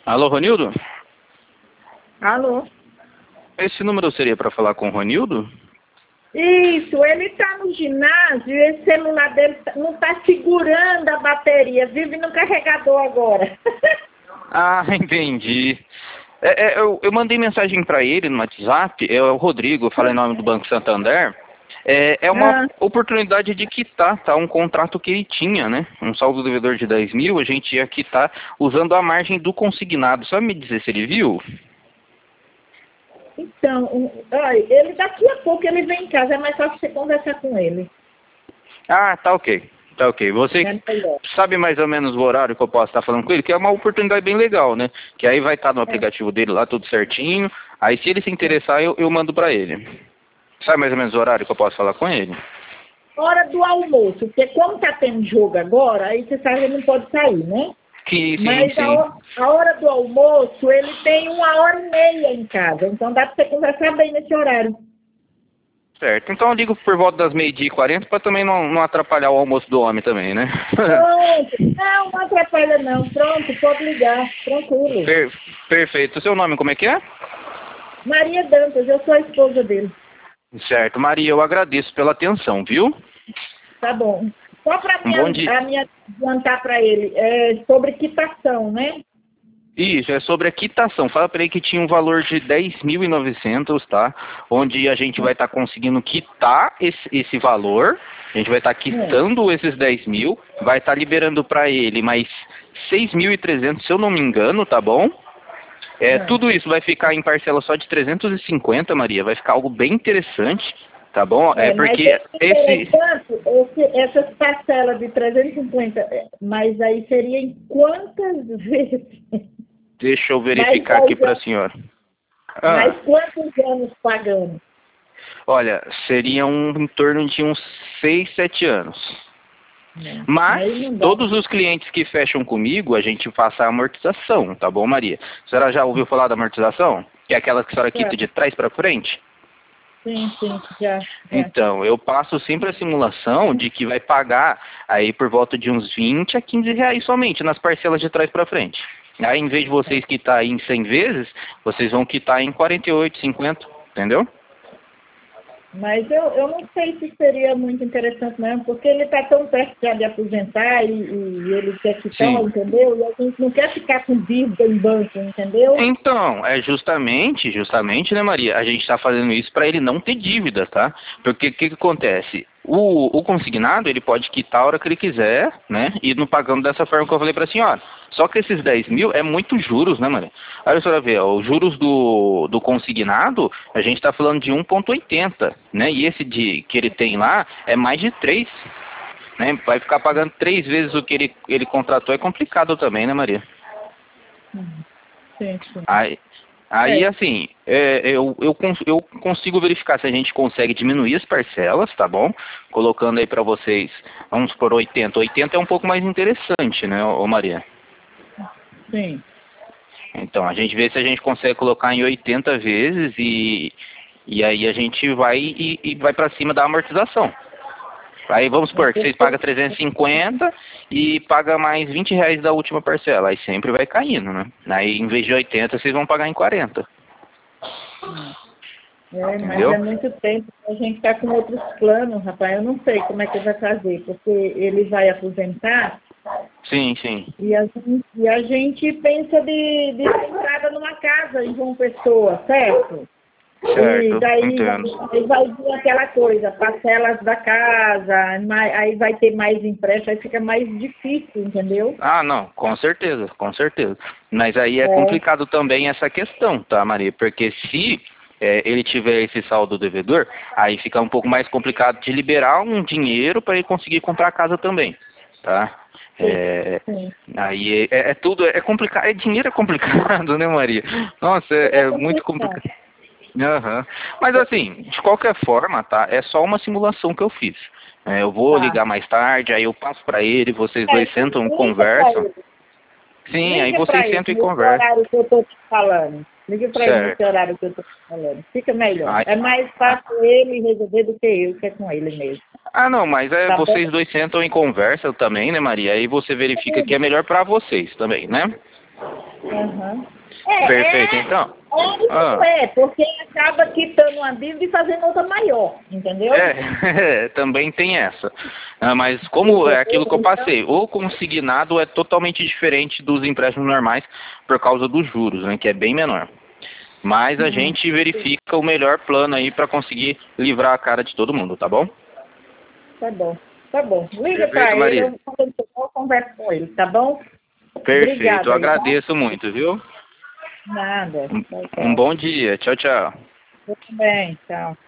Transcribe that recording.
Alô, Ronildo? Alô? Esse número seria para falar com o Ronildo? Isso, ele está no ginásio e esse celular dele não está segurando a bateria, vive no carregador agora. Ah, entendi. Eu mandei mensagem para ele no WhatsApp, é o Rodrigo, eu falei em nome do Banco Santander. É uma oportunidade de quitar, tá? Um contrato que ele tinha, né? Um saldo devedor de 10 mil, a gente ia quitar usando a margem do consignado. Só me dizer se ele viu? Então, olha, ele daqui a pouco ele vem em casa, é mais fácil você conversar com ele. Ah, tá ok. Tá ok. Você É melhor. sabe mais ou menos o horário que eu posso estar falando com ele? Que é uma oportunidade bem legal, né? Que aí vai estar no aplicativo dele lá tudo certinho. Aí se ele se interessar, eu mando pra ele. Sabe mais ou menos o horário que eu posso falar com ele? Hora do almoço, porque como tá tendo jogo agora, aí você sabe que ele não pode sair, né? Sim, Mas sim. a hora do almoço, ele tem 1h30 em casa, então dá para você conversar bem nesse horário. Certo. Então eu ligo por volta das 12h40 para também não atrapalhar o almoço do homem também, né? Pronto, não atrapalha não, pronto, pode ligar, tranquilo. Per- Perfeito. O seu nome como é que é? Maria Dantas, eu sou a esposa dele. Certo. Maria, eu agradeço pela atenção, viu? Tá bom. Só para Um bom dia. me adiantar para ele, é sobre quitação, né? Isso, é sobre a quitação. Fala para ele que tinha um valor de 10.900, tá? Onde a gente vai estar conseguindo quitar esse valor. A gente vai estar quitando esses 10 mil. Vai estar liberando para ele mais 6.300, se eu não me engano, tá bom? Tudo isso vai ficar em parcela só de 350, Maria. Vai ficar algo bem interessante, tá bom? Mas Porque essas parcelas de 350, mas aí seria em quantas vezes? Deixa eu verificar aqui para a senhora. Mas quantos anos pagando? Olha, seriam em torno de uns 6, 7 anos. Mas todos os clientes que fecham comigo, a gente passa a amortização, tá bom, Maria? A senhora já ouviu falar da amortização? Que é aquela que a senhora quita de trás para frente? Sim, já. Então, eu passo sempre a simulação de que vai pagar aí por volta de uns 20 a 15 reais somente nas parcelas de trás para frente. Aí, em vez de vocês quitar em 100 vezes, vocês vão quitar em 48, 50, entendeu? Mas eu não sei se seria muito interessante mesmo, porque ele está tão perto já de aposentar e ele quer quitar, entendeu? E a gente não quer ficar com dívida em banco, entendeu? Então, justamente, né, Maria? A gente está fazendo isso para ele não ter dívida, tá? Porque o que acontece? O consignado, ele pode quitar a hora que ele quiser, né? E não pagando dessa forma que eu falei para a senhora. Só que esses 10 mil é muito juros, né, Maria? Aí a senhora vê, ó, os juros do consignado, a gente está falando de 1,80, né? E esse que ele tem lá é mais de 3, né? Vai ficar pagando 3 vezes o que ele contratou, é complicado também, né, Maria? Sim. Aí assim, eu consigo verificar se a gente consegue diminuir as parcelas, tá bom? Colocando aí para vocês, vamos por 80. 80 é um pouco mais interessante, né, ô Maria? Sim. Então, a gente vê se a gente consegue colocar em 80 vezes e aí a gente vai e vai para cima da amortização. Aí vamos supor que vocês pagam 350 e pagam mais 20 reais da última parcela. Aí sempre vai caindo, né? Aí em vez de 80, vocês vão pagar em 40. Mas é muito tempo. A gente está com outros planos, rapaz. Eu não sei como é que vai fazer, porque ele vai aposentar. Sim. E a gente pensa de dar entrada numa casa em João Pessoa, certo? Certo, E daí entendo. vai vir aquela coisa, parcelas da casa, aí vai ter mais empréstimo, aí fica mais difícil, entendeu? Ah, não, com certeza. Mas aí é complicado também essa questão, tá, Maria? Porque se ele tiver esse saldo devedor, aí fica um pouco mais complicado de liberar um dinheiro para ele conseguir comprar a casa também, tá? Aí tudo, é complicado, dinheiro é complicado, né, Maria? Nossa, é muito complicado. Mas assim, de qualquer forma, tá? É só uma simulação que eu fiz. Eu vou ligar mais tarde, aí eu passo para ele, vocês dois sentam e conversam. Sim, aí vocês sentam e conversam. Horário que eu tô te falando. Liga para ele nesse horário que eu tô te falando. Fica melhor. É mais fácil ele resolver do que eu, que é com ele mesmo. Ah, não, mas vocês dois sentam e conversam também, né, Maria? Aí você verifica que é melhor para vocês também, né? Aham. Perfeito, então. Não é, porque acaba quitando uma dívida e fazendo outra maior, entendeu? Também tem essa. Mas como é aquilo que eu passei, o consignado é totalmente diferente dos empréstimos normais por causa dos juros, né, que é bem menor. Mas a gente verifica o melhor plano aí para conseguir livrar a cara de todo mundo, tá bom? Tá bom, tá bom. Liga Perfeito, para ele, Maria. eu converso com ele, tá bom? Perfeito, Obrigada, eu aí, tá? agradeço muito, viu? Nada. Tchau, Um tchau. bom dia. Tchau, tchau. Eu também, tchau.